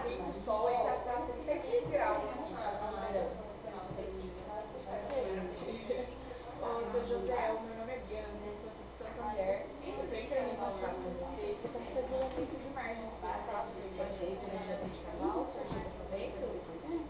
o sol está para 36 graus no verão. Ô, seu José, o meu nome é Bianca, eu sou aqui de Santander. Eu tô entrando em contato com você, porque como foi dia 5 de março, eu queria falar com você sobre o planejamento de carnaval. O senhor chegou a fazer isso?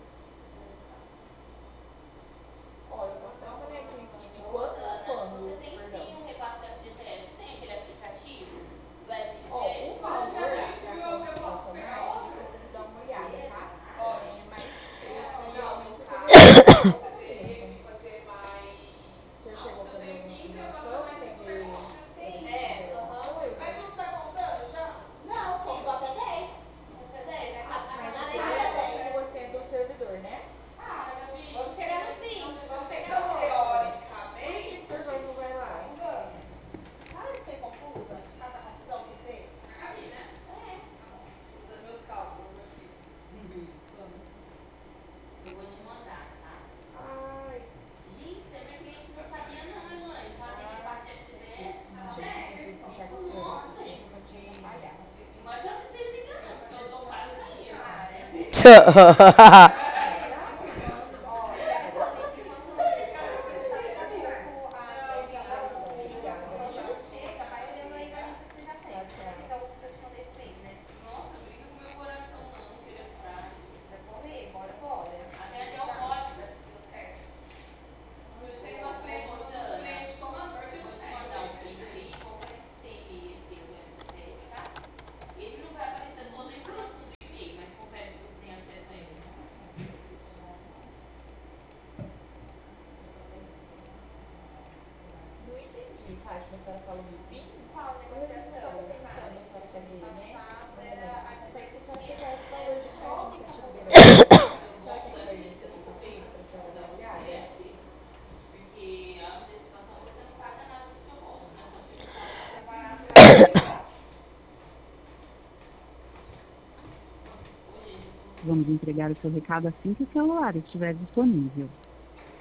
Ó, eu posso dar uma olhadinha aqui. De quando a quando? Você tem sim um repasse da FGTS. Você tem aquele aplicativo do Ó, FGTS? o valor da contribuição mais, eu preciso dar uma olhada, tá? Mas esse aumento seria algo mesmo. O senhor chegou a fazer alguma simulação para ver alguma coisa? Mas não tá contando já? Não, contou até 10. Até 10, né? Mas o senhor continua sendo o servidor, né? Vamos chegar no fim. Vamos chegar no Por que o senhor não vai lá? Para de ser confusa. Tanta confusão que você. É. Usando meus cálculos aqui. Eu vou te mandar, tá? Ai, Gente, você é minha cliente, não sabia não, hein, mãe? Só tem repasse de FGTS? deixa eu puxar com o senhor aqui, porque eu vou te trabalhar. Mas eu não esteja me enganando, porque eu tô quase saindo. Nossa, briga com meu coração, não. Queria furar. Até o código da certo. Tem uma cliente tomador de vou te mandar um print aí, qual vai ser esse do FGTS, tá? Ele não vai aparecer toda a informação do e-mail, mas confere se você tem acesso a ele. Não entendi, Fátima, a senhora falou do PIN? Qual negociação? A senhora quer ver, né? Pensei que a senhora tivesse valor de mais no sentido dele. A senhora quer que eu veja esse aqui do PIN para a senhora dar uma olhada? Porque a antecipação você não paga nada do seu bolso, né? Só tributar o que é separado. Vamos entregar o seu recado assim que o celular estiver disponível.